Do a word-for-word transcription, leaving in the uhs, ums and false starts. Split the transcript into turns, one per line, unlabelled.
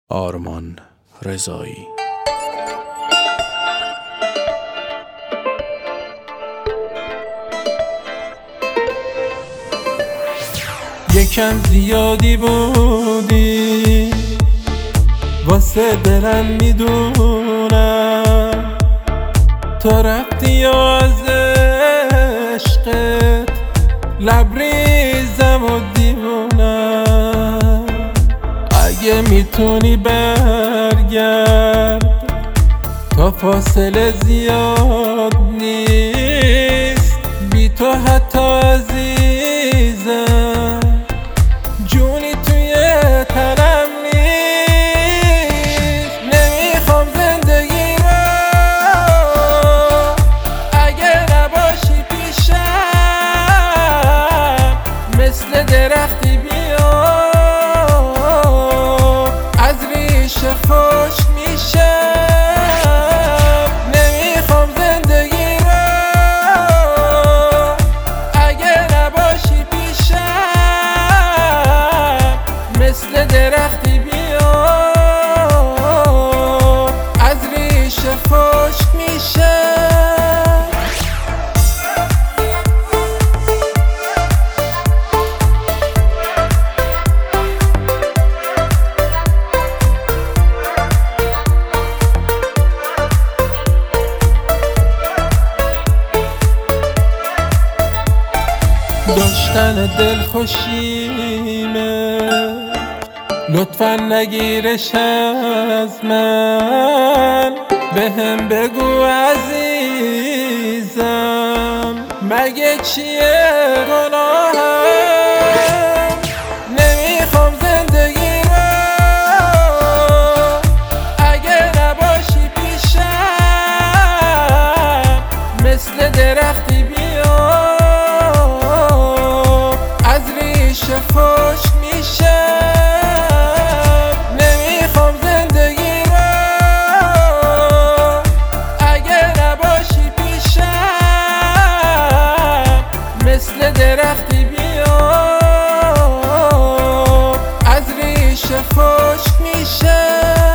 آرمان رضایی.
یکم زیادی بودی واسه دلم میدونم، تو رفتی از عشقت لبریزم و دیوونم. اگه میتونی برگرد، تا فاصله زیاد نیست، بی تو حتی عزیزم جونی توی تنم نیست. نمیخوام زندگی رو اگه نباشی پیشم، مثل درختی بیام از ریشه خشک میشم. نمیخوام زندگی رو اگه نباشی پیشم، مثل درختی بیام از ریشه خشک میشم. داشتن دل خوشیمه، لطفا نگیرش از من. بهم بگو عزیزم مگه چیه گناهم؟ نمیخوام زندگی رو اگه نباشی پیشم، مثل درختی بیام از ریشه خشک میشم. نمیخوام زندگی رو اگه نباشی پیشم، مثل درختی بیام از ریشه خشک میشم.